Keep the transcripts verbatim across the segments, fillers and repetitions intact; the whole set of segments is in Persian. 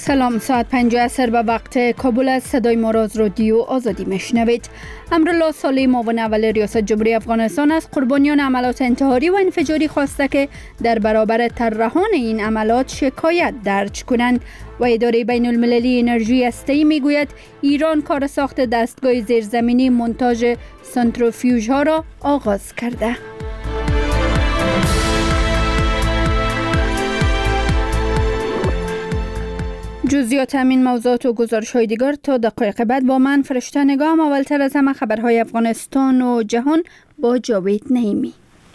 سلام، ساعت پنج عصر به وقت کابل از صدای ما را از رادیو آزادی میشنوید. امرالله صالح معاون اول ریاست جمهوری افغانستان از قربانیان عملات انتحاری و انفجاری خواسته که در برابر طراحان این عملات شکایت درج کنند و اداره بین المللی انرژی هسته‌ای میگوید ایران کار ساخت دستگاه زیرزمینی مونتاژ سنتریفیوژ ها را آغاز کرده. جزئیات همین موضوعات و گزارش‌های دیگر تا دقایق بعد با من فرشته نگام. اولتر از همه خبرهای افغانستان و جهان با جاوید نعیمی.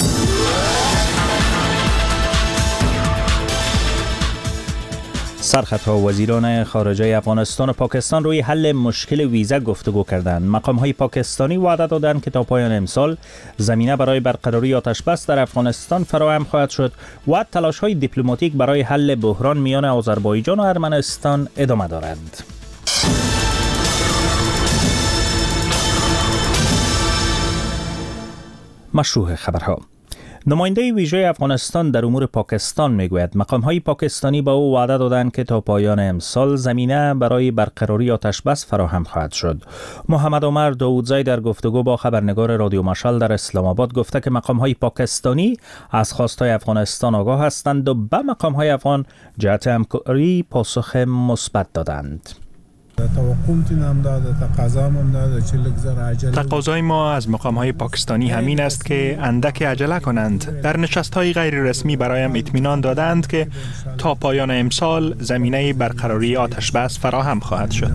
سرخطها وزیران خارجه افغانستان و پاکستان روی حل مشکل ویزا گفتگو کردند. مقام‌های پاکستانی وعده دادند که تا پایان امسال زمینه برای برقراری آتشبس در افغانستان فراهم خواهد شد و تلاش‌های دیپلماتیک برای حل بحران میان آذربایجان و ارمنستان ادامه دارد. مشروع خبرها. نماینده ویژه افغانستان در امور پاکستان میگوید مقام‌های پاکستانی با او وعده دادند که تا پایان امسال زمینه برای برقراری آتشبس فراهم خواهد شد. محمد عمر داودزی در گفتگو با خبرنگار رادیو مشعل در اسلام آباد گفته که مقام‌های پاکستانی از خواست‌های افغانستان آگاه هستند و به مقام‌های افغان جهت همکاری پاسخ مثبت دادند. تقاضای ما از مقام‌های پاکستانی همین است که اندک عجله کنند. در نشست‌های غیر رسمی برایم اطمینان دادند که تا پایان امسال زمینه برقراری آتشبس فراهم خواهد شد.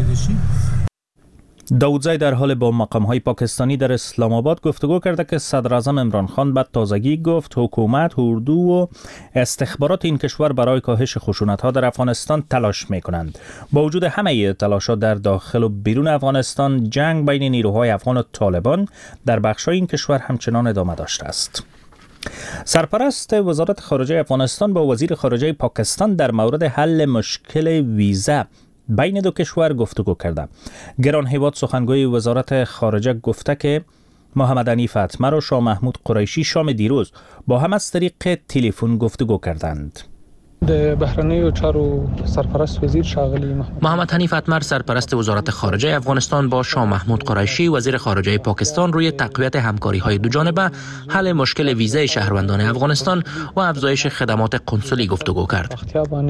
داودزی در حال با مقام‌های پاکستانی در اسلام آباد گفتگو کرده که صدر اعظم عمران خان به تازگی گفت حکومت، اردو و استخبارات این کشور برای کاهش خشونت‌ها در افغانستان تلاش می‌کنند. با وجود همه تلاشات در داخل و بیرون افغانستان، جنگ بین نیروهای افغان و طالبان در بخش‌های این کشور همچنان ادامه داشته است. سرپرست وزارت خارجه افغانستان با وزیر خارجه پاکستان در مورد حل مشکل ویزا بین دو کشور گفتگو کرده. گران هیواد سخنگوی وزارت خارجه گفته که محمد حنیف اتمر و شاه محمود قریشی شام دیروز با هم از طریق تلفن گفتگو کردند. بهرنی چارو سرپرست وزیر شاغلی محمد حنیف اتمر سرپرست وزارت خارجه افغانستان با شاه محمود قریشی وزیر خارجه پاکستان روی تقویت همکاری‌های دوجانبه، حل مشکل ویزای شهروندان افغانستان و افزایش خدمات قنسولی گفتگو کرد.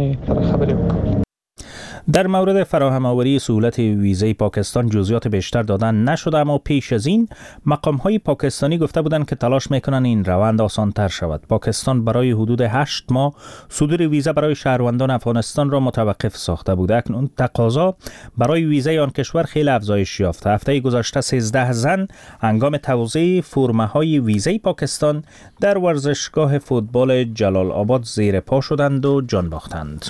در مورد فراهم آوری سهولت ویزای پاکستان جزئیات بیشتر دادن نشده، اما پیش از این مقام‌های پاکستانی گفته بودند که تلاش می‌کنند این روند آسان‌تر شود. پاکستان برای حدود هشت ماه صدور ویزا برای شهروندان افغانستان را متوقف ساخته بود. اکنون تقاضا برای ویزای آن کشور خیلی افزایش یافته. هفته گذشته سیزده زن هنگام توزیع فرمه‌های ویزای پاکستان در ورزشگاه فوتبال جلال آباد زیر پا شدند و جان باختند.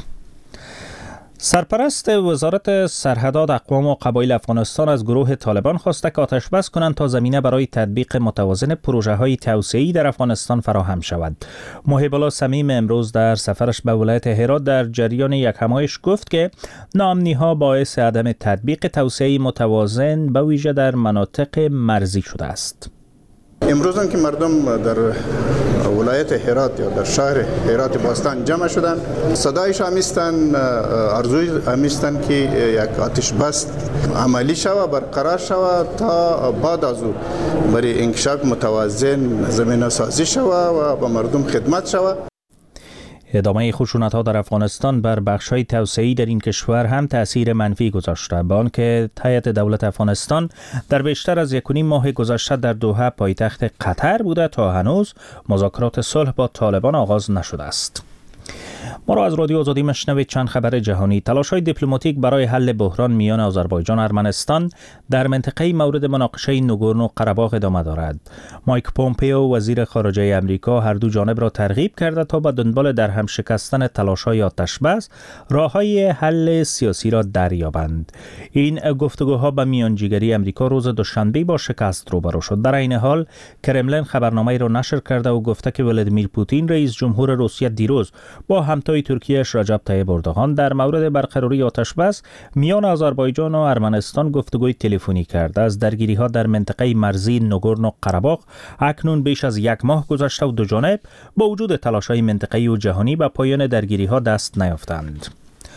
سرپرست وزارت سرحدات اقوام و قبایل افغانستان از گروه طالبان خواسته که آتش بس کنند تا زمینه برای تطبیق متوازن پروژه‌های توسعه‌ای در افغانستان فراهم شود. محب الله صمیم امروز در سفرش به ولایت هرات در جریان یک همایش گفت که ناامنی‌ها باعث عدم تطبیق توسعه‌ای متوازن به ویژه در مناطق مرزی شده است. امروز هم که مردم در ولایت هرات یا در شهر هرات باستان جمع شدن، صدایش همیستن، ارزوی همیستن که یک آتش بس عملی شوه، برقرار شوه تا بعد از او برای انکشاف متوازن زمینه سازی شوه و به مردم خدمت شوه. ادامه خشونت‌ها در افغانستان بر بخش‌های توسعه‌ای در این کشور هم تأثیر منفی گذاشته، با آنکه هیئت دولت افغانستان در بیشتر از یک و نیم ماه گذشته در دوحه پایتخت قطر بوده تا هنوز مذاکرات صلح با طالبان آغاز نشده است. ما را از رادیو آزادی مشنوید. چند خبر جهانی. تلاش‌های دیپلماتیک برای حل بحران میان آذربایجان و ارمنستان در منطقه مورد مناقشه نگورنو قره‌باغ ادامه دارد. مایک پومپئو وزیر خارجه امریکا هر دو جانب را ترغیب کرده تا به دنبال در هم شکستن تلاش‌های آتش‌بس راه‌های حل سیاسی را دریابند. این گفتگوها به میانجیگری امریکا روز دوشنبه با شکست روبرو شد. در این حال کرملین خبرنامه‌ای را نشر کرده و گفته که ولادیمیر پوتین رئیس جمهور روسیه دیروز با همتای ترکیه رجب طیب اردوغان در مورد برقراری آتشبس میان آذربایجان و ارمنستان گفتگوی تلفنی کرد. از درگیری‌ها در منطقه مرزی نگورنو قره‌باغ اکنون بیش از یک ماه گذشته و دو جانب با وجود تلاش‌های منطقه‌ای و جهانی به پایان درگیری‌ها دست نیافتند.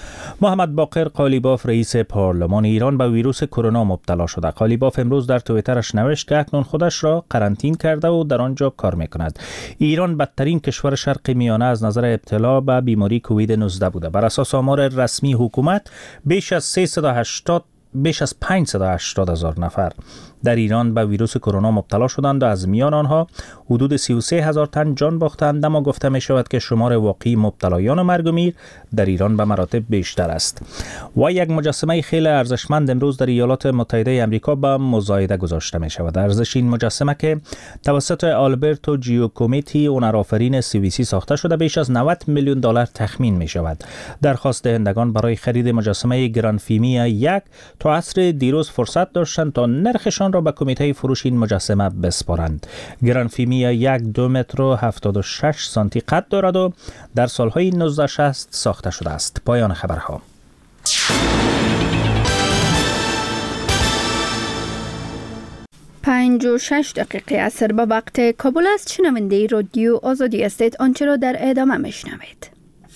محمد باقر قالیباف رئیس پارلمان ایران به ویروس کرونا مبتلا شده. قالیباف امروز در توییترش نوشت که اکنون خودش را قرنطین کرده و در آنجا کار میکند. ایران بدترین کشور شرق میانه از نظر ابتلا به بیماری کووید نوزده بوده. بر اساس آمار رسمی حکومت بیش از سیصد و هشتاد بیش از پانصد و هشتاد هزار نفر در ایران به ویروس کرونا مبتلا شدند و از میان آنها حدود سی و سه هزار تن جان باختند، اما گفته می شود که شمار واقعی مبتلایان و مرگ و میر در ایران به مراتب بیشتر است. و یک مجسمه خیلی ارزشمند امروز در ایالات متحده آمریکا به مزایده گذاشته می شود. ارزش این مجسمه که توسط آلبرتو جیوکومیتی هنرآفرین سوئیسی ساخته شده بیش از نود میلیون دلار تخمین می شود. درخواست دهندگان برای خرید مجسمه گرانفیمیا یک تا عصر دیروز فرصت داشتند تا نرخشان را به کمیته فروش این مجسمه بسپارند. گرانفیمیا یک دو متر و هفتاد و شش سانتی قد دارد و در سالهای نوزده شصت ساخته شده است. پایان خبرها. پنج و شش دقیقه عصر به وقت کابل است. شنونده رادیو آزادی هستید. آنچه را در ادامه میشنوید.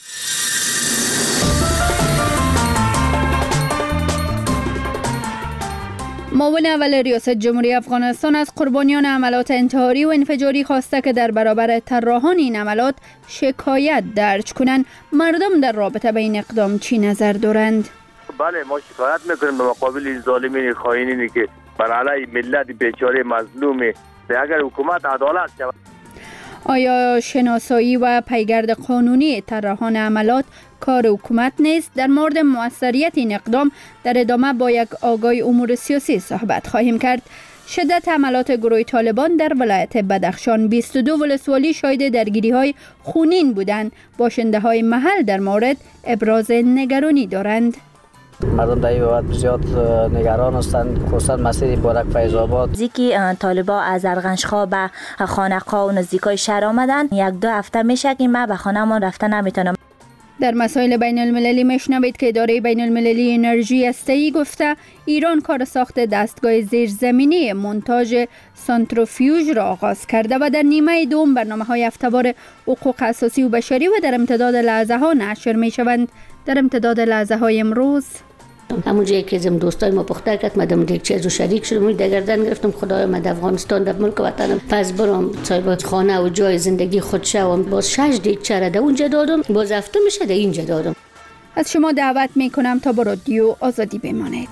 معاون اول ریاست جمهوری افغانستان از قربانیان عملات انتحاری و انفجاری خواسته که در برابر طراحان این عملات شکایت درج کنند. مردم در رابطه با این اقدام چی نظر دارند؟ بله، ما شکایت میکنیم به مقابل این ظالمین خائنینی که بر علیه ملت بیچاره مظلوم. اگر حکومت عدالت شود. آیا شناسایی و پیگرد قانونی طراحان عملات کار حکومت نیست؟ در مورد موثریت این اقدام در ادامه با یک آگاه امور سیاسی صحبت خواهیم کرد. شدت حملات گروه طالبان در ولایت بدخشان، بیست و دو ولسوالی شاهد درگیری‌های خونین بودند. باشنده‌های محل در مورد ابراز نگرانی دارند. مردم در این بابت زیاد نگران هستند، خصوصا مسیر بارک فیض آباد. نزدیکی طالبا از ارغنشخا به خانقاه و نزدیکای شهر آمدن. یک دو هفته میشه که من به خانه‌مان رفتن نمیتونم. در مسائل بین المللی میشنوید که اداره بین المللی انرژی هسته‌ای گفته ایران کار ساخت دستگاه زیرزمینی مونتاژ سانتریفیوژ را آغاز کرده و در نیمه دوم برنامه‌های هفته‌وار حقوق اساسی و بشری و در امتداد لحظه ها نشر میشوند. در امتداد لحظه های امروز همون جایی که زم دوستای ما پخته کرد مدام دیگه چیزو شریک شدم در گردن گرفتم. خدایا من در افغانستان در ملک وطنم پس برام صاحب خانه و جای زندگی خود شوم. باز شش دیگ چره در اونجا دادم، باز هفته میشه در اینجا دادم. از شما دعوت میکنم تا با رادیو آزادی بمانید.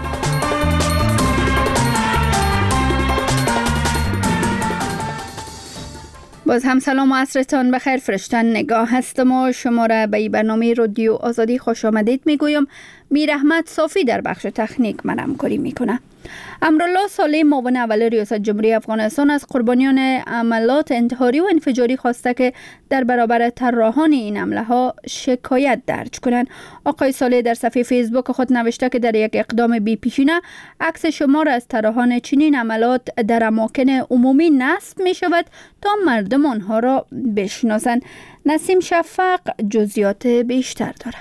باز هم سلام و عصرتان بخیر. فرشتن نگاه هستم و شما را به این برنامه رادیو آزادی خوش آمدید میگویم. میر احمد صافی در بخش تکنیک من همکاری میکنه. امرالله صالح معاون اول ریاست جمهوری افغانستان از قربانیان عملات انتحاری و انفجاری خواسته که در برابر طراحان این حمله ها شکایت درج کنند. آقای صالح در صفحه فیسبوک خود نوشته که در یک اقدام بی پیشینه عکس شمار از طراحان چنین عملات در اماکن عمومی نصب می شود تا مردم آنها را بشناسند. نسیم شفق جزئیات بیشتر داره.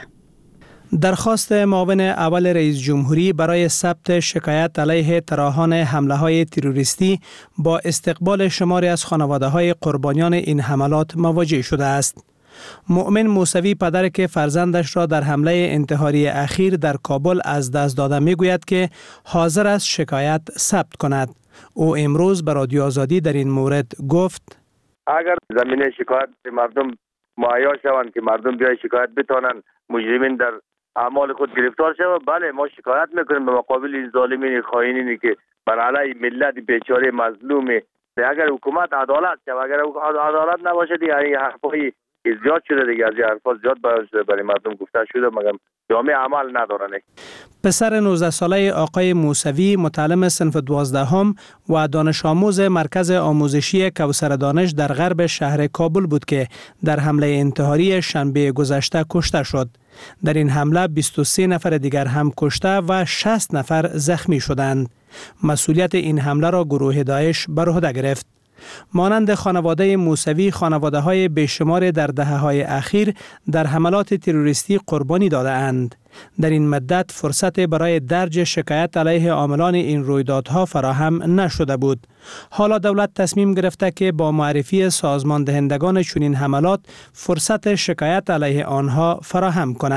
درخواست معاون اول رئیس جمهوری برای ثبت شکایت علیه طراحان حمله‌های تروریستی با استقبال شماری از خانواده‌های قربانیان این حملات مواجه شده است. مؤمن موسوی پدر که فرزندش را در حمله انتحاری اخیر در کابل از دست داده میگوید که حاضر است شکایت ثبت کند. او امروز به رادیو آزادی در این مورد گفت: اگر زمینه شکایت مردم مهیا شوند که مردم بیای شکایت بتانند مجرمین در اعمال خود گرفتار شود، بله ما شکایت میکنیم به مقابل این ظالمین خائنینی که بر علیه ملت بیچاره مظلومه. اگر حکومت عدالت شود، اگر عدالت نباشه دیگه این حرفای زیاد شده دیگه، از این حرفا زیاد بیان شده برای مردم گفته شده مگر جامعه عمل ندارن. پسر نوزده ساله آقای موسوی متعلم صنف دوازدهم و دانش آموز مرکز آموزشی کوثر دانش در غرب شهر کابل بود که در حمله انتحاری شنبه گذشته کشته شد. در این حمله بیست و سه نفر دیگر هم کشته و شصت نفر زخمی شدند. مسئولیت این حمله را گروه داعش بر عهده گرفت. مانند خانواده موسوی، خانواده های بیشمار در دهه های اخیر در حملات تروریستی قربانی داده اند. در این مدت فرصت برای درج شکایت علیه عاملان این رویدادها فراهم نشده بود. حالا دولت تصمیم گرفته که با معرفی سازمان دهندگان چنین حملات فرصت شکایت علیه آنها فراهم کند.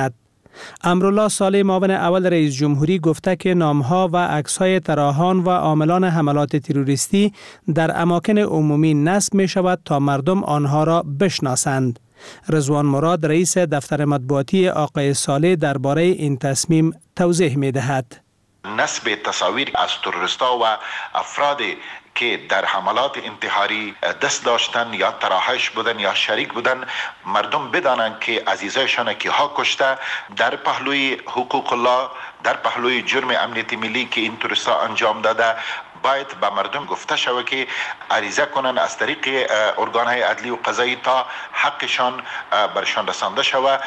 امرالله صالح معاون اول رئیس جمهوری گفته که نامها و عکس‌های طراحان و عاملان حملات تروریستی در اماکن عمومی نصب می شود تا مردم آنها را بشناسند. رضوان مراد رئیس دفتر مطبوعاتی آقای صالح درباره این تصمیم توضیح می دهد. نصب تصاویر از تروریستا و افرادی که در حملات انتحاری دست داشتن یا تراحش بودن یا شریک بودن مردم بدانند که عزیزایشان که ها کشته در پهلوی حقوق الله، در پهلوی جرم امنیت ملی که این تروریستا انجام داده باید به مردم گفته شود که عریضه کنند از طریق ارگانهای عدلی و قضایی تا حقشان برشان رسانده شود.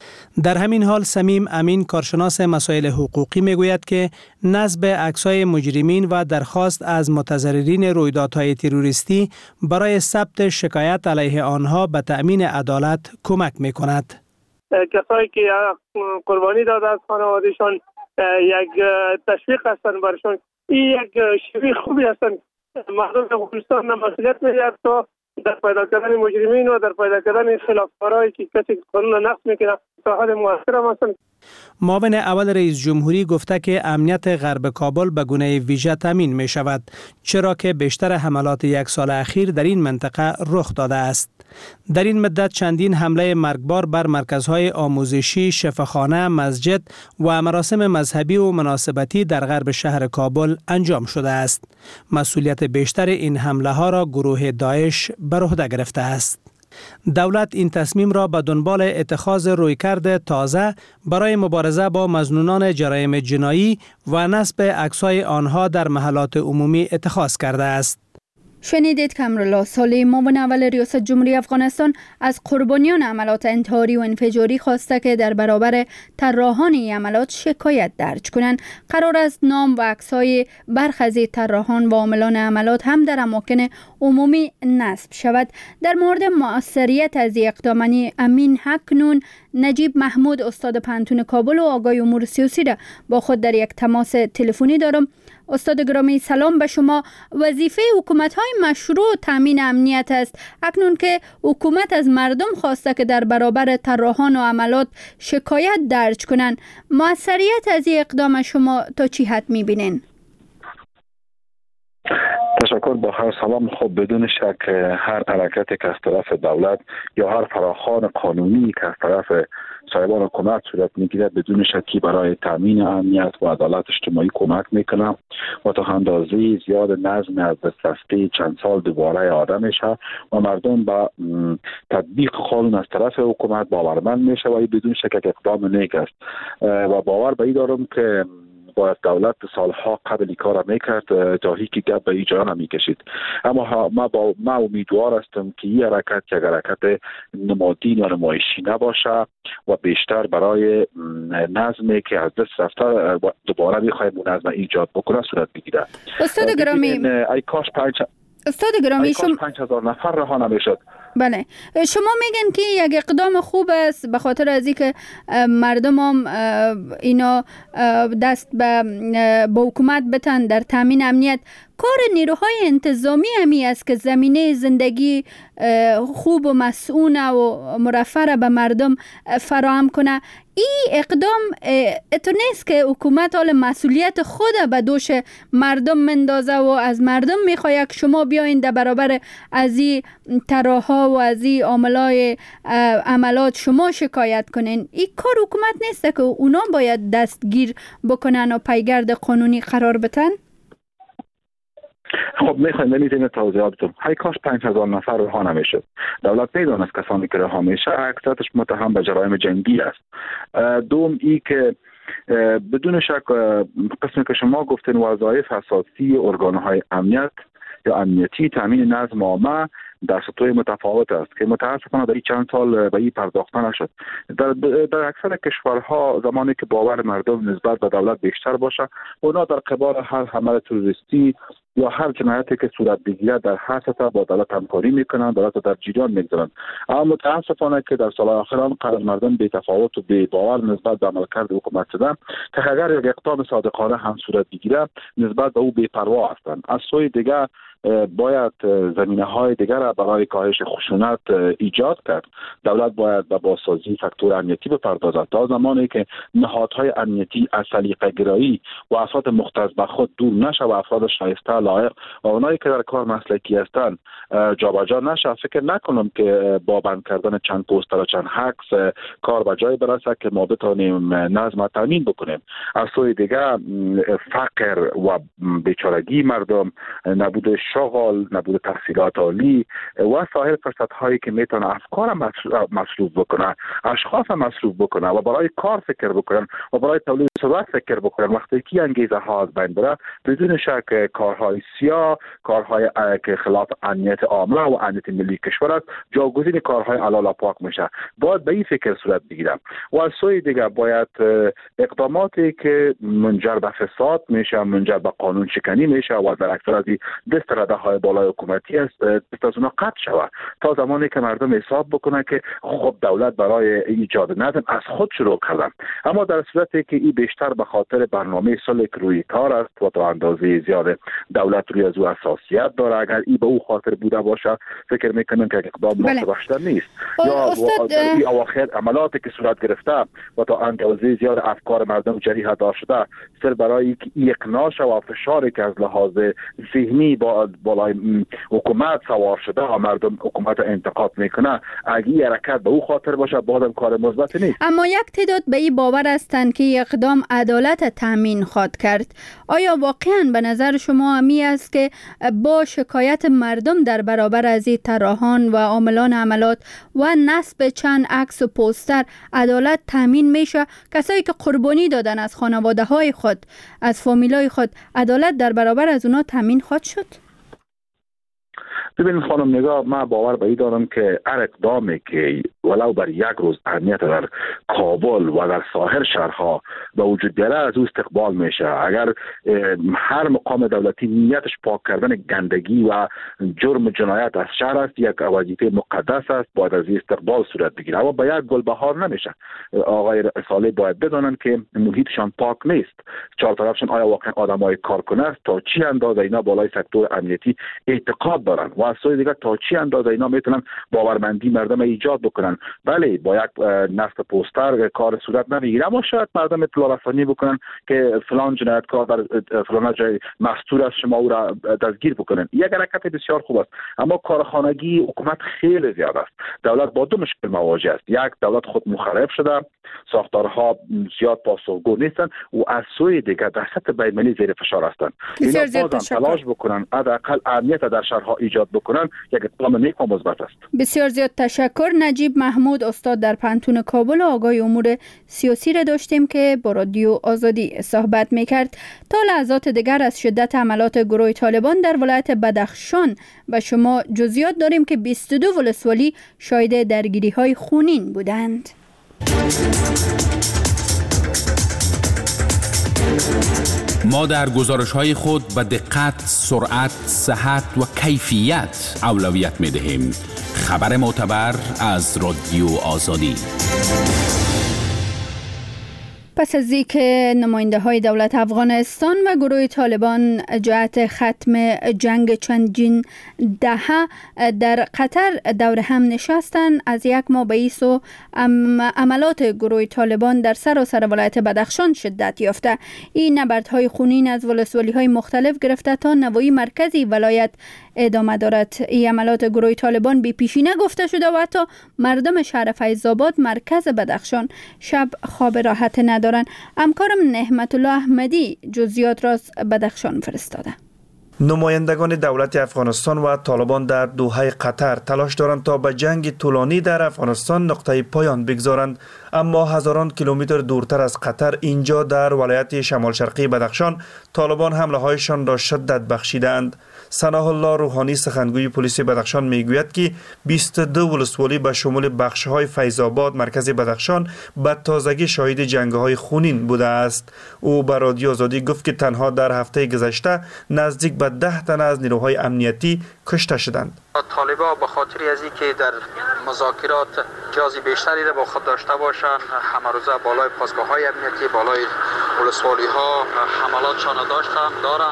در همین حال سمیم امین کارشناس مسائل حقوقی میگوید که نصب عکس‌های مجرمین و درخواست از متضررین رویدادهای تروریستی برای ثبت شکایت علیه آنها به تأمین عدالت کمک میکند. کسایی که قربانی داده از خانوادهشان یک تشویق هستند برشان، این یک شیوه خوبی هستند. مردم افغانستان مسئولیت می‌گیرد تا در پیدا کردن مجرمین و در پیدا کردن خلافکارایی که کسی قانون نقض میکنه تا حد موثر هم هستند. معاون اول رئیس جمهوری گفته که امنیت غرب کابل به گونه ویژه تامین می شود، چرا که بیشتر حملات یک سال اخیر در این منطقه رخ داده است. در این مدت چندین حمله مرگبار بر مرکزهای آموزشی، شفاخانه، مسجد و مراسم مذهبی و مناسبتی در غرب شهر کابل انجام شده است. مسئولیت بیشتر این حمله ها را گروه داعش بر عهده گرفته است. دولت این تصمیم را به دنبال اتخاذ رویکرد تازه برای مبارزه با مظنونان جرایم جنایی و نصب عکس‌های آنها در محلات عمومی اتخاذ کرده است. شنیدید که امرالله صالح معاون اول ریاست جمهوری افغانستان از قربانیان عملات انتحاری و انفجاری خواسته که در برابر طراحان این عملات شکایت درج کنند. قرار است نام و عکس‌های برخی از طراحان و عاملان عملات هم در اماکن عمومی نصب شود. در مورد مؤثریت از اقدام امین حقنون، نجیب محمود استاد پانتون کابل و آقای امور سیاسی را با خود در یک تماس تلفنی دارم. استاد گرامی سلام به شما. وظیفه حکومت‌های مشروع تامین امنیت است. اکنون که حکومت از مردم خواسته که در برابر طراحان و عملات شکایت درج کنند، مؤثریت از این اقدام شما تا چی حد می‌بینین؟ تشکر. با هر سلام. خب بدون شک هر حرکتی که از طرف دولت یا هر فراخوان قانونی که از طرف صاحبان حکومت صورت میگیره بدون شکی برای تامین امنیت و عدالت اجتماعی کمک میکنه و تا اندازه زیاد نظم از دست رفته چند سال دوباره آدم میشه و مردم با تطبیق قانون از طرف حکومت باورمند میشه و بدون شک اقدام نیک است و باور به این دارم که باید دولت سالها قبل کار میکرد تا هیچ گپ به ایجا نمیکشید. اما ما با ما امیدوار هستم که این حرکت یک حرکت نمادین یا نمایشی نباشه و بیشتر برای نظمی که از دست رفته دوباره میخوایم اون نظم ایجاد بکنه صورت بگیره. استاد گرامی، ای کاش پنج استاد گرامی شما پنج هزار نفر رها نمیشد. بله، شما میگن که یک اقدام خوب است به خاطر از اینکه مردم هم اینا دست به با حکومت بتن در تامین امنیت. کار نیروهای انتظامی همی است که زمینه زندگی خوب و مسئول و مرفع را به مردم فراهم کنه. این اقدام اتو نیست که حکومت حال مسئولیت خود به دوش مردم مندازه و از مردم میخواه که شما بیاین در برابر از این طراحا و از این عاملای عملات شما شکایت کنین. این کار حکومت نیست که اونا باید دستگیر بکنن و پیگرد قانونی قرار بتن؟ خب میخوایم نمیتونه توضیحات بدم. های کاش پنج هزار نفر رها نمیشد. دولت میدونست کسانی که رها میشه اکثرش متهم به جرایم جنگی است. دوم ای که بدون شک قسمی که شما گفتین وظایف اساسی ارگانهای امنیت یا امنیتی تامین نظم عامه در سطوح متفاوت است که متاسفانه در این چند سال به این پرداخته نشد. در, در اکثر کشورها زمانی که باور مردم نسبت به دولت بیشتر باشه، اونا در قبال هر حمله تروریستی یا هر جنایتی که صورت بگیره در هر سطح با دولت همکاری میکنن، دولت در جریان میگذارن. اما متاسفانه که در سال اخیر آنقدر مردم بی تفاوت و بی باور نسبت به عملکرد حکومت شدن که اگر یک اقدام صادقانه هم صورت بگیره نسبت به او بی پروا هستند. از سوی دیگر باید زمینه های دیگر برای کاهش خشونت ایجاد کرد. دولت باید به بازسازی فاکتور امنیتی بپردازد تا زمانی که نهادهای امنیتی از سلیقه گرایی و افراد مختص به خود دور نشه و افراد شایسته لایق و اونایی که در کار مسلکی هستند جابجا نشه. فکر نکنم که با بند کردن چند پوستر و چند عکس کار به جای برسه که ما بتونیم نظم تامین بکنیم. از سوی دیگه فقر و بیچارگی مردم، نبود شغل، نبود تحصیلات عالی و سایر فرصت هایی که میتونه افکار مصروف بکنه، اشخاص مصروف بکنه و برای کار فکر بکنن و برای تولید ثروت فکر بکنن، وقتی که انگیزه ها از بین بره بدون شک کارهای سیاه، کارهای که خلاف امنیت عامه و امنیت ملی کشور است جاگزین کارهای حلال پاک میشه. باید به این فکر صورت بگیرم و از سوی دیگه باید اقداماتی که منجر به فساد میشه، منجر به قانون شکنی میشه و در اکثر از دست رده های بالای حکومتی است دست از اونا قطع شود تا زمانی که مردم حساب بکنه که خب دولت برای ایجاد نظم از خود شروع کردن. اما در صورتی که این بیشتر به خاطر برنامه سال روی کار است و تا اندازه زیاد دولت روی از او حساسیت داره، اگر این به او خاطر بوده باشه فکر میکنم که اقدام بله. بخشتر نیست. یا این اواخر عملاتی که صورت گرفته و تا اندازه زیاد افکار مردم جریحه دار شده سر برای اقناع و فشاری که از لحاظ ذهنی با بالای حکومت سوار شده و مردم حکومت انتقاد میکنه، اگه این حرکت به او خاطر باشه بازم کار مثبت نیست. اما یک تعداد به این باور هستند که اقدام عدالت تامین خواهد کرد. آیا واقعا به نظر شما همی است که با شکایت مردم در برابر از این طراحان و عاملان عملات و نصب چند عکس و پوستر عدالت تامین میشه؟ کسایی که قربانی دادن از خانواده های خود، از فامیلای خود، عدالت در برابر از اونا تامین خواهد شد؟ ببینید خانم نگاه، من باور به این دارم که هر اقدامی که ولو بر یک روز اهمیت در کابل و در ساحل شهرها به وجود بیاره از او استقبال میشه. اگر هر مقام دولتی نیتش پاک کردن گندگی و جرم جنایت از شهر است، یک وظیفه مقدس است، باید از این استقبال صورت بگیره. اما به یک گل بهار نمیشه. آقای رساله باید بدانند که محیطشان پاک نیست. چهار طرفشان آیا واقعا آدمای کارکنه است؟ تا چی اندازه اینا بالای سکتور امنیتی اعتقاد دارن و از سوی دیگر تا چی اندازه اینا میتونن باورمندی مردم ایجاد بکنن. بله با یک نصب پوستر کار صورت نمیگیره، اما شاید مردم اطلاع رسانی بکنن که فلان جنایتکار در فلان جای مستور از شما او را دستگیر بکنن. یک حرکت بسیار خوب است، اما کارخانگی حکومت خیلی زیاد است. دولت با دو مشکل مواجه است. یک، دولت خود مخرب شده، ساختارها زیاد پاسخگو نیستن و از سوی دیگر در سطح بین‌المللی زیر فشار هستند. اینا بازم تلاش بکنن حداقل امنیت در شهرها ایجاد بکنن، یک اقدام نیک و مثبت است. بسیار زیاد تشکر. نجیب محمود، استاد در پانتون کابل و آگاه امور سیاسی را داشتیم که با رادیو آزادی صحبت میکرد. تا لحظات دیگر از شدت عملات گروه طالبان در ولایت بدخشان به شما جزئیات داریم که بیست و دو ولسوالی شاهد درگیری های خونین بودند. ما در گزارش‌های خود به دقت، سرعت، صحت و کیفیت اولویت می‌دهیم. خبر معتبر از رادیو آزادی. پس از اینکه نماینده های دولت افغانستان و گروه طالبان جهت ختم جنگ چندین دهه در قطر دور هم نشستند، از یک ماه به این سو عملات گروه طالبان در سراسر ولایت بدخشان شدت یافته. این نبردهای خونین از ولسوالی های مختلف گرفته تا نواحی مرکزی ولایت ادامه دارد. این عملات گروه طالبان بی پیشینه گفته شده و حتی مردم شهر فیض‌آباد مرکز بدخشان شب خواب راحت ندارند. همکارم نعمت الله احمدی جزئیات را بدخشان فرستاده. نمایندگان دولت افغانستان و طالبان در دوحه قطر تلاش دارند تا به جنگ طولانی در افغانستان نقطه پایان بگذارند، اما هزاران کیلومتر دورتر از قطر اینجا در ولایت شمال شرقی بدخشان طالبان حمله هایشان را شدت بخشیدند. ثناء الله روحانی سخنگوی پلیس بدخشان میگوید که بیست و دو ولسوالی به شمول بخش‌های فیض‌آباد مرکز بدخشان به تازگی شاهد جنگ‌های خونین بوده است. او به رادیو آزادی گفت که تنها در هفته گذشته نزدیک به ده تن از نیروهای امنیتی کشته شدند. طالبان به خاطر از اینکه در مذاکرات جازی بیشتری را با خود داشته باشند، همه روزه بالای پاسگاه‌های امنیتی، بالای ولسوالی‌ها حملاتشان داشتند دارند،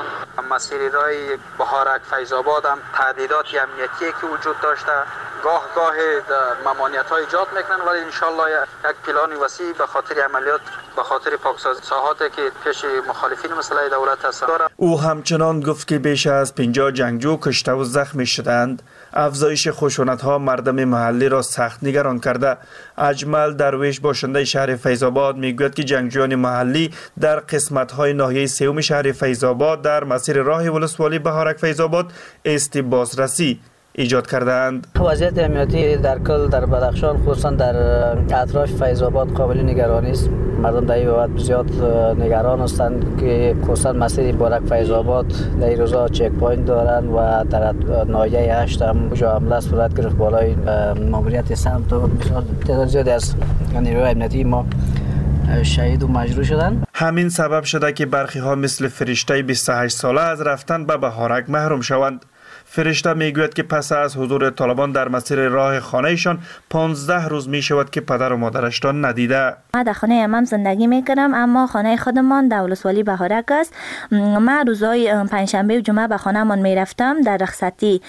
مسیر راه بهارک فیض آباد هم تهدیدات امنیتی که وجود داشته، گاه گاه ممانعت ها ایجاد میکنن، ولی انشالله یک پلان وسیع به خاطر عملیات به خاطر پاکسازی ساحاتی که پیش مخالفین مسلح دولت هست داره. او همچنان گفت که بیش از پنجاه جنگجو کشته و زخمی شدند. افزایش خشونت ها مردم محلی را سخت نگران کرده. اجمل درویش باشنده شهر فیض آباد میگوید که جنگجویان محلی در قسمت های ناحیه سوم شهر فیض آباد در مسیر راه ولسوالی بهارک فیض آباد است بازرسی ایجاد کردند. وضعیت امنیتی در کل در بدخشان خصوصا در اطراف فیض آباد قابل نگرانی است. مردم در این بابت زیاد نگران هستند که خصوصا مسیر بهارک فیض آباد در این روزا چک پوینت دارند و در ناحیه هشت هم جا حمله صورت گرفت. بالای ماموریت سمت و تعداد زیادی از نیروهای امنیتی ما شهید و مجروح شدند. همین سبب شده که برخی ها مثل فرشته بیست و هشت ساله از رفتن به بهارک محروم شوند. فرشته میگوید که پس از حضور طالبان در مسیر راه خانهشان پانزده روز می شود که پدر و مادرش را ندیده. من در خانه امام زندگی میکنم، اما خانه خودمان در ولسوالی بهارک است. من روزهای پنجشنبه و جمعه به خانهمان میرفتم در رخصتی،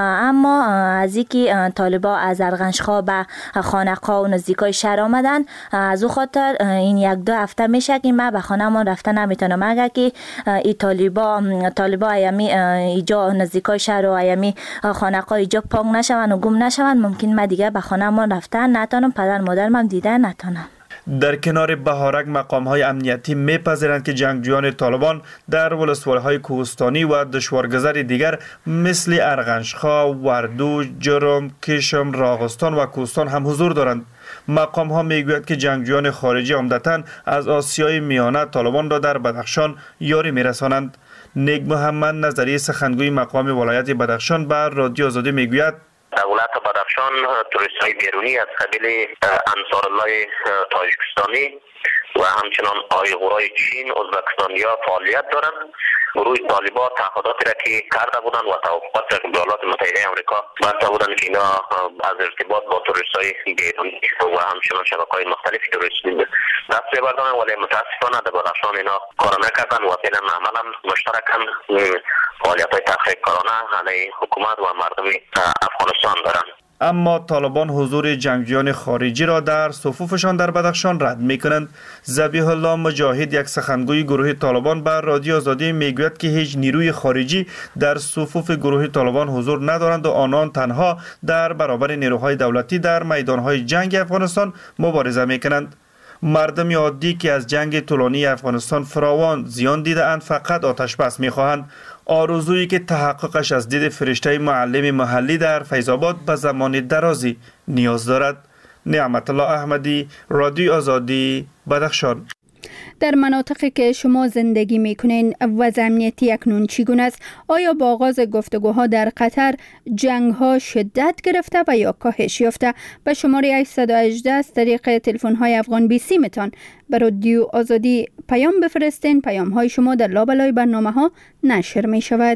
اما از اینکه طالبا از ارغنشخا به خانقا و نزدیکای شهر آمدن، از او خاطر این یک دو هفته میشه که من به خانهمان رفتن نمیتونم. اگر که این طالبا طالبا ایامی اینجا نزدیکای شهر و ایامی خانقا اینجا پاک نشون و گم نشون، ممکن من دیگه به خانهمان رفتن نتونم، پدر مادرم دیدن نتونم. در کنار بهارک مقام های امنیتی میپذیرند که جنگجویان طالبان در ولسوالی های کوهستانی و دشوارگذر دیگر مثل ارغنشخا، وردو، جرم، کشم، راغستان و کوهستان هم حضور دارند. مقام ها میگوید که جنگجویان خارجی عمدتاً از آسیای میانه طالبان را در بدخشان یاری میرسانند. نیک محمد نظری سخنگوی مقام ولایت بدخشان به رادیو آزادی میگوید دولت بدخشان توریست‌های بیرونی از قبیل انصارالله تاجیکستانی و همچنان آیغورای چین، ازبکستانیا فعالیت دارند. گروه طالبان تعهداتی را که کرده بودند و توافقات را که ایالات متحده آمریکا بسته بودند که اینا از ارتباط با توریست‌های بیرونی و همچنان شبکه‌های مختلفی توریستی دست بردارند، ولی متاسفانه در بدخشان اینا کار نکردند و فعلا عملا مشترکاً فعالیت‌های تحقیق‌کارانه علیه حکومت و مردم افغانستان دارند. اما طالبان حضور جنگجویان خارجی را در صفوفشان در بدخشان رد می‌کنند. ذبیح الله مجاهد یک سخنگوی گروه طالبان بر رادیو آزادی میگوید که هیچ نیروی خارجی در صفوف گروه طالبان حضور ندارند و آنان تنها در برابر نیروهای دولتی در میدانهای جنگ افغانستان مبارزه می‌کنند. مردم عادی که از جنگ طولانی افغانستان فراوان زیان دیده اند فقط آتش بس می‌خواهند. آرزویی که تحققش از دید فرشته معلم محلی در فیض آباد به زمان درازی نیاز دارد. نعمت الله احمدی، رادیو آزادی، بدخشان. در مناطقی که شما زندگی میکنین وضع امنیتی اکنون چگونه است؟ آیا با آغاز گفتگوها در قطر جنگ ها شدت گرفته و یا کاهش یافته؟ به شماره هشت یک هشت از طریق تلفن های افغان بیسی متان به رادیو آزادی پیام بفرستین. پیام های شما در لابلای برنامه ها نشر می شود.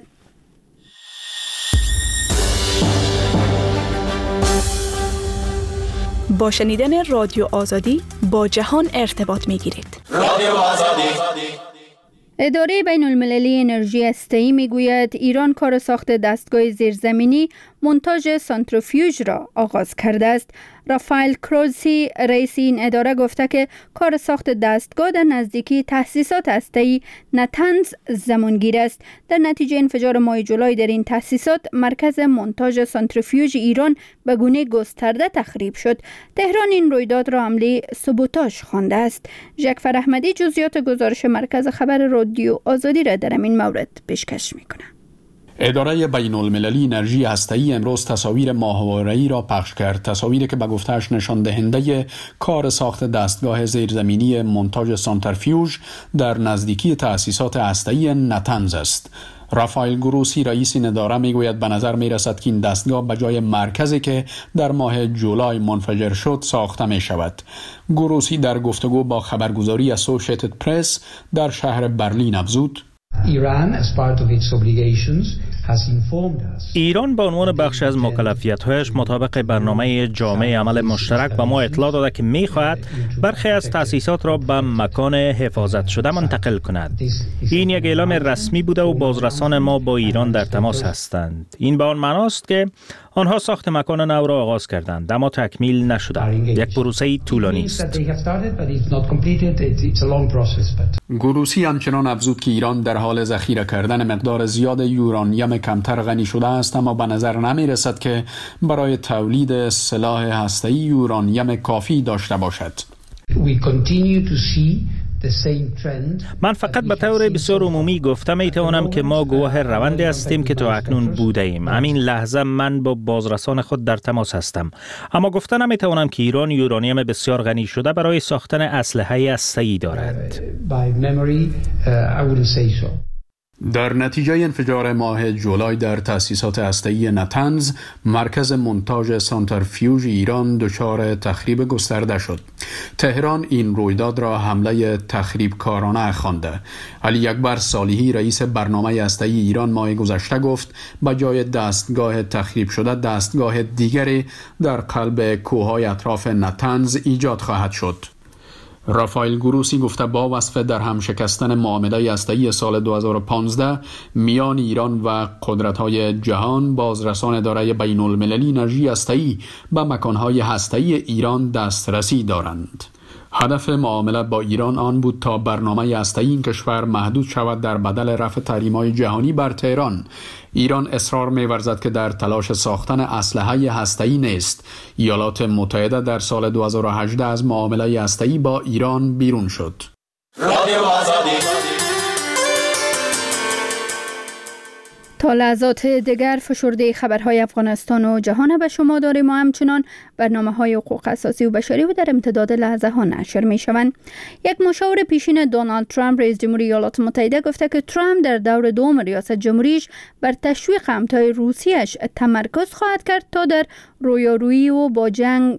با شنیدن رادیو آزادی با جهان ارتباط می گیرید. رادیو آزادی. اداره بین المللی انرژی هسته‌ای می گوید ایران کار ساخت دستگاه زیرزمینی مونتاژ سانتریفیوژ را آغاز کرده است. رافائل کروزی رئیس این اداره گفته که کار ساخت دستگاه در نزدیکی تأسیسات هسته‌ای نتنز زمانگیر است. در نتیجه انفجار ماه جولای در این تأسیسات مرکز مونتاژ سانتریفیوژ ایران به گونه گسترده تخریب شد. تهران این رویداد را حمله سبوتاژ خوانده است. ژکفر احمدی جزئیات گزارش مرکز خبر رادیو آزادی را در این مورد پیشکش می‌کند. اداره بین المللی انرژی هسته‌ای امروز تصاویر ماهواره‌ای را پخش کرد. تصاویری که به گفته‌اش نشان دهنده کار ساخت دستگاه زیرزمینی مونتاژ سانتریفیوژ در نزدیکی تأسیسات هسته‌ای نتنز است. رافائل گروسی رئیس این اداره میگوید به نظر میرسد که این دستگاه به جای مرکزی که در ماه جولای منفجر شد ساخته می شود. گروسی در گفتگو با خبرگزاری اسوسییتد پرس در شهر برلین افزود: Iran, as part of its obligations, ایران به عنوان بخش از مکلفیت‌هایش مطابق برنامه جامع عمل مشترک به ما اطلاع داده که می‌خواهد برخی از تأسیسات را به مکان حفاظت شده منتقل کند. این یک اعلام رسمی بوده و بازرسان ما با ایران در تماس هستند. این به آن معناست که آنها ساخت مکان نو را آغاز کردند اما تکمیل نشده. یک پروسه طولانی است. گروسی همچنان افزود که ایران در حال ذخیره کردن مقدار زیاد یورانیم کمتر غنی شده است، اما به نظر نمی رسد که برای تولید سلاح هسته‌ای یورانیم کافی داشته باشد. من فقط به طور بسیار عمومی گفته می توانم که ما گواه روندی هستیم که تا اکنون بوده ایم. همین لحظه من با بازرسان خود در تماس هستم، اما گفته نمی توانم که ایران یورانیم بسیار غنی شده برای ساختن اسلحه هسته‌ای دارد. در نتیجه انفجار ماه جولای در تأسیسات هسته‌ای نتنز، مرکز مونتاژ سانترفیوژ ایران دچار تخریب گسترده شد. تهران این رویداد را حمله تخریبکارانه خوانده. علی اکبر صالحی رئیس برنامه هسته‌ای ایران ماه گذشته گفت به جای دستگاه تخریب شده دستگاه دیگری در قلب کوههای اطراف نتنز ایجاد خواهد شد. رافائل گروسی گفته با وصف در هم شکستن معامله هسته‌ای سال دو هزار و پانزده میان ایران و قدرت‌های جهان، بازرسان اداره بین المللی انرژی هسته‌ای به مکان‌های هسته‌ای ایران دسترسی دارند. هدف معامله با ایران آن بود تا برنامه هسته‌ای این کشور محدود شود در بدل رفع تحریم‌های جهانی بر تهران. ایران اصرار می‌ورزد که در تلاش ساختن اسلحه هسته‌ای نیست. ایالات متحده در سال دو هزار و هجده از معامله هسته‌ای با ایران بیرون شد. رادیو آزادی. تا لحظات دیگر فشرده خبرهای افغانستان و جهان به شما داریم و همچنان برنامه‌های حقوق اساسی و بشری و در امتداد لحظه ها نشر می‌شوند. یک مشاور پیشین دونالد ترامپ رئیس جمهوری ایالات متحده گفته که ترامپ در دور دوم ریاست جمهوریش بر تشویق همتای روسیه‌اش تمرکز خواهد کرد تا در رویارویی و با جنگ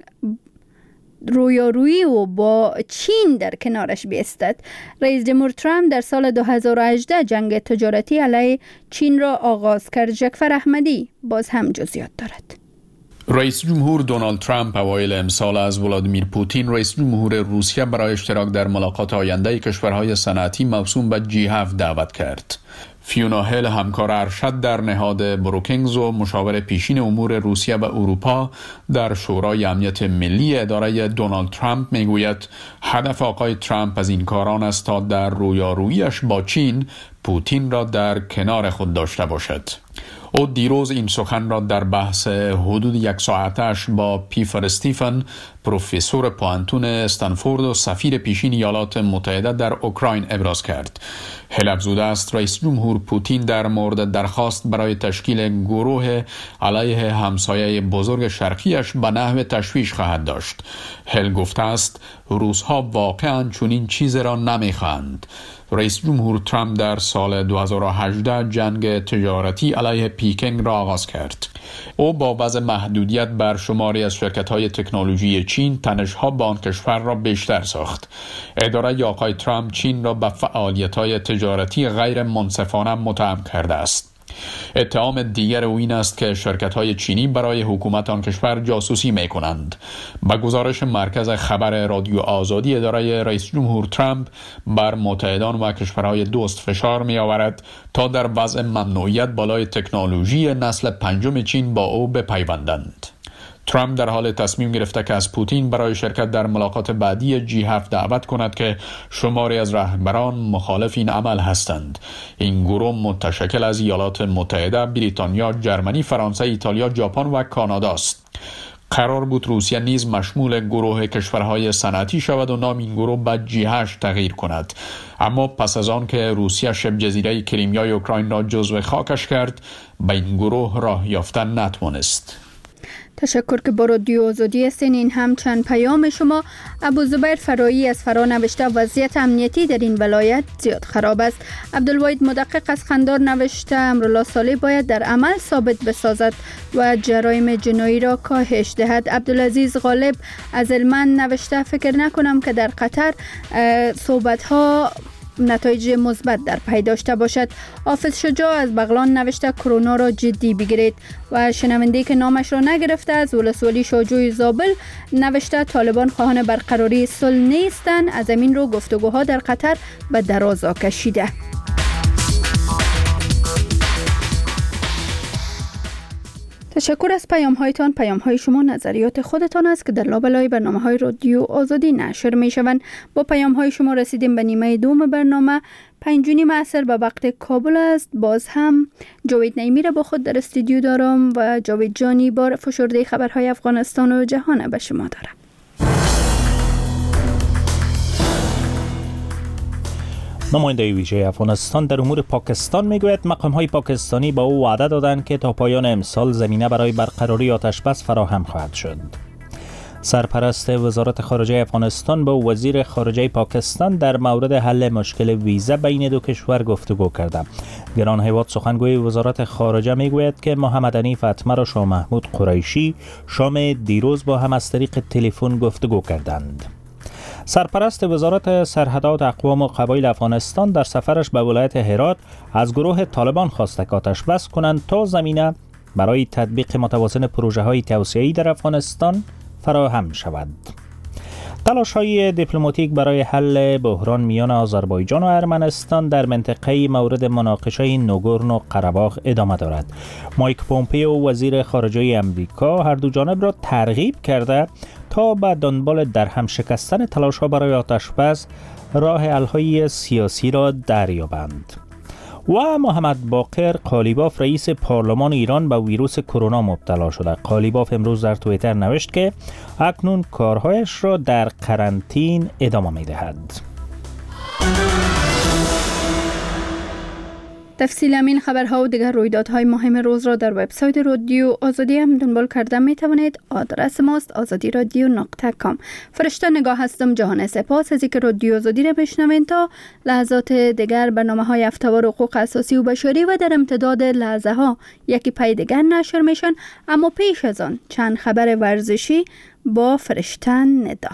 رویارویی و با چین در کنارش بیستد. رئیس جمهور ترامپ در سال دو هزار و هجده جنگ تجارتی علیه چین را آغاز کرد. جعفر احمدی باز هم جزئیات دارد. رئیس جمهور دونالد ترامپ اوایل امسال از ولادیمیر پوتین رئیس جمهور روسیه برای اشتراک در ملاقات آینده کشورهای صنعتی موسوم به جی هفت دعوت کرد. فیونا هیل همکار ارشد در نهاد بروکینگز و مشاور پیشین امور روسیه و اروپا در شورای امنیت ملی اداره دونالد ترامپ میگوید هدف آقای ترامپ از این کاران است تا در رویاروییش با چین پوتین را در کنار خود داشته باشد. او دیروز این سخن را در بحث حدود یک ساعتش با پیفر استیفن، پروفسور پوانتون استنفورد و سفیر پیشین ایالات متحده در اوکراین ابراز کرد. هل افزوده است رئیس جمهور پوتین در مورد درخواست برای تشکیل گروه علیه همسایه بزرگ شرقیش به نحو تشویش خواهد داشت. هل گفته است روس‌ها واقعاً چنین چیزی را نمی‌خواهند. رئیس جمهور ترامپ در سال دو هزار و هجده جنگ تجارتی علیه پیکینگ را آغاز کرد. او با وضع محدودیت بر شماری از شرکت‌های تکنولوژی چین تنش‌ها با آن کشور را بیشتر ساخت. اداره آقای ترامپ چین را به فعالیت‌های تجارتی غیر منصفانه متهم کرده است. اتهام دیگر او این است که شرکت‌های چینی برای حکومت آن کشور جاسوسی می‌کنند. با گزارش مرکز خبر رادیو آزادی، اداره رئیس جمهور ترامپ بر متحدان و کشورهای دوست فشار می‌آورد تا در وضع ممنوعیت بالای تکنولوژی نسل پنجم چین با او بپیوندند. ترامپ در حال تصمیم گرفته که از پوتین برای شرکت در ملاقات بعدی جی هفت دعوت کند که شماری از رهبران مخالف این عمل هستند. این گروه متشکل از ایالات متحده، بریتانیا، جرمنی، فرانسه، ایتالیا، ژاپن و کانادا است. قرار بود روسیه نیز مشمول گروه کشورهای صنعتی شود و نام این گروه به جی هشت تغییر کند، اما پس از آن که روسیه شبه جزیره کریمیای اوکراین را جزو خاکش کرد به این گروه راه یافتن نتوانست. تشکر که با رادیو آزادی هستین. این هم چند پیام شما. ابو زبیر فرایی از فرا نوشته وضعیت امنیتی در این ولایت زیاد خراب است. عبدالواحد مدقق از خندار نوشته امرالله صالح باید در عمل ثابت بسازد و جرایم جنایی را کاهش دهد. عبدالعزیز غالب از هلمند نوشته فکر نکنم که در قطر صحبت ها نتایج مثبت در پی داشته باشد. حافظ شجاع از بغلان نوشته کرونا را جدی بگیرید. و شنونده که نامش را نگرفته از ولسوالی شاجوی زابل نوشته طالبان خواهان برقراری صلح نیستند، از همین رو گفتگوها در قطر به درازا کشیده. تشکر از پیام هایتان. پیام های شما نظریات خودتان است که در لابلای برنامه های رادیو آزادی نشر می شوند. با پیام های شما رسیدیم به نیمه دوم برنامه. پنج و نیم عصر به وقت کابل است. باز هم جاوید نعیمی را با خود در استودیو دارم و جاوید جانی با فشرده خبرهای افغانستان و جهان به شما دارم. نماینده ویژه افغانستان در امور پاکستان میگوید مقام‌های پاکستانی با او وعده دادند که تا پایان امسال زمینه برای برقراری آتشبس فراهم خواهد شد. سرپرست وزارت خارجه افغانستان با وزیر خارجه پاکستان در مورد حل مشکل ویزا بین دو کشور گفتگو کرده. گران هیواد سخنگوی وزارت خارجه میگوید که محمد حنیف اتمر و شاه محمود قریشی شام دیروز با هم از طریق تلفن گفتگو کردند. سرپرست وزارت سرحدات اقوام و قبایل افغانستان در سفرش به ولایت هرات از گروه طالبان خواسته که آتش‌بس کنند تا زمینه برای تطبیق متوازن پروژه‌های توسعه‌ای در افغانستان فراهم شود. تلاش‌های دیپلماتیک برای حل بحران میان آذربایجان و ارمنستان در منطقه مورد مناقشه ناگورنو و قره‌باخ ادامه دارد. مایک پومپئو وزیر خارجه امریکا هر دو جانب را ترغیب کرده تا به دنبال در هم شکستن تلاش‌ها برای آتش‌بس راه حل‌های سیاسی را دریابند. و محمد باقر قالیباف رئیس پارلمان ایران به ویروس کرونا مبتلا شده. قالیباف امروز در توییتر نوشت که اکنون کارهایش را در قرنطین ادامه می‌دهد. تفصیل همین خبرها و دیگر رویدادهای مهم روز را در وبسایت رادیو آزادی هم دنبال کرده می توانید. آدرس ماست آزادی رادیو نقطه کام. فرشته نگاه هستم. جهان سپاس از اینکه رادیو آزادی را بشنوین. تا لحظات دیگر برنامه‌های هفته‌وار حقوق اساسی و بشری و در امتداد لحظه ها یکی پای دیگر نشر میشن. اما پیش از آن چند خبر ورزشی با فرشته ندا.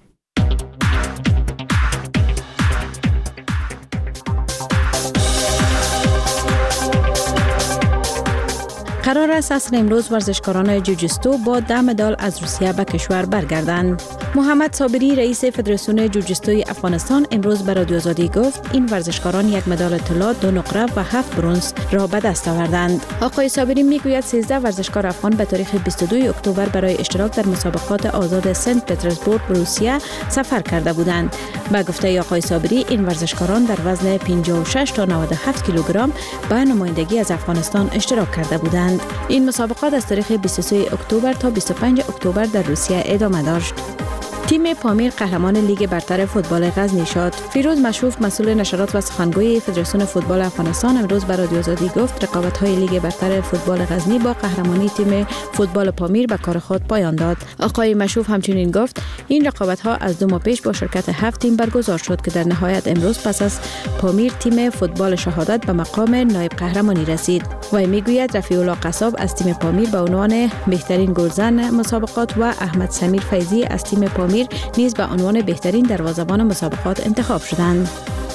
قرار است عصر امروز ورزشکاران جوجیستو با ده مدال از روسیه به کشور برگردند. محمد صابری رئیس فدراسیون جوجیستوی افغانستان امروز به رادیو آزادی گفت این ورزشکاران یک مدال طلا، دو نقره و هفت برنز را به دست آوردند. آقای صابری میگوید سیزده ورزشکار افغان به تاریخ بیست و دو اکتبر برای اشتراک در مسابقات آزاد سنت پترزبورگ به روسیه سفر کرده بودند. به گفته آقای صابری این ورزشکاران در وزن پنجاه و شش تا نود و هفت کیلوگرم به نمایندگی از افغانستان اشتراک کرده بودند. این مسابقات از تاریخ بیست و سه اکتبر تا بیست و پنج اکتبر در روسیه ادامه داشت. تیم پامیر قهرمان لیگ برتر فوتبال غزنی شد. فیروز مشروف مسئول نشرات و سخنگوی فدراسیون فوتبال افغانستان امروز به رادیو آزادی گفت رقابت‌های لیگ برتر فوتبال غزنی با قهرمانی تیم فوتبال پامیر به کار خود پایان داد. آقای مشروف همچنین گفت این رقابت‌ها از دو ماه پیش با شرکت هفت تیم برگزار شد که در نهایت امروز پس از پامیر تیم فوتبال شهادت به مقام نایب قهرمانی رسید. و میگوید رفیع الله قصاب از تیم پامیر به عنوان بهترین گلزن مسابقات و احمد سمیر فیضی از تیم پامیر نیز به عنوان بهترین دروازه‌بان مسابقات انتخاب شدند.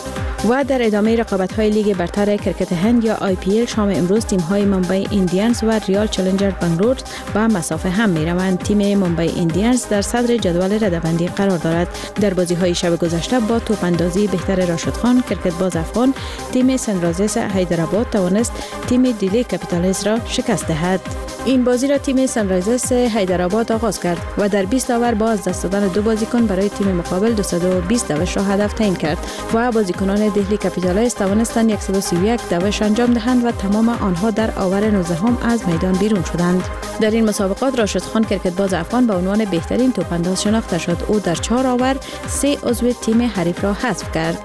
و در ادامه رقابت‌های لیگ برتر کرکت هند یا آی پی ال شام امروز تیم‌های ممبئی ایندیانز و ریال چالنجر بنگلور به مسافه هم می‌روند. تیم ممبئی ایندیانز در صدر جدول رده‌بندی قرار دارد. در بازی‌های شب گذشته با توپ‌اندازی بهتر راشد خان کرکتباز افغان تیم سنرایزرز حیدرآباد توانست تیم دیلی کپیتالز را شکست دهد. این بازی را تیم سنرایزرز حیدرآباد آغاز کرد و در بیست اوور با از دست دادن دو بازیکن برای تیم مقابل دویست و بیست دوش را هدف تعیین کرد و بازیکنان دهلی کپیتالز توانستند صد و سی و یک دوش انجام دهند و تمام آنها در آور نوزدهم از میدان بیرون شدند. در این مسابقات راشد خان کرکتباز افغان به عنوان بهترین توپانداز شناخته شد. او در چهار آور سه عضو تیم حریف را حذف کرد.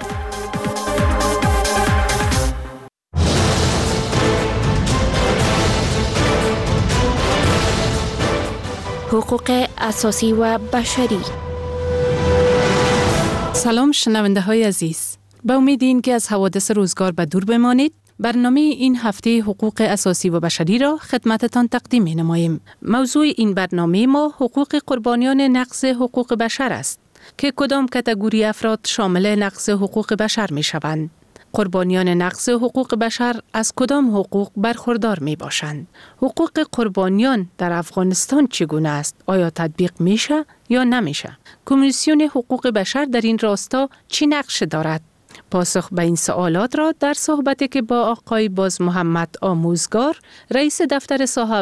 حقوق اساسی و بشری. سلام شنونده های عزیز. با امید این که از حوادث روزگار به دور بمانید، برنامه این هفته حقوق اساسی و بشری را خدمتتان تقدیم نماییم. موضوع این برنامه ما حقوق قربانیان نقض حقوق بشر است. که کدام کاتگوری افراد شامل نقض حقوق بشر می شوند. قربانیان نقض حقوق بشر از کدام حقوق برخوردار می باشند؟ حقوق قربانیان در افغانستان چگونه است؟ آیا تطبیق میشه یا نمیشه؟ کمیسیون حقوق بشر در این راستا چی نقش دارد؟ پاسخ به این سوالات را در صحبتی که با آقای باز محمد آموزگار رئیس دفتر صاحب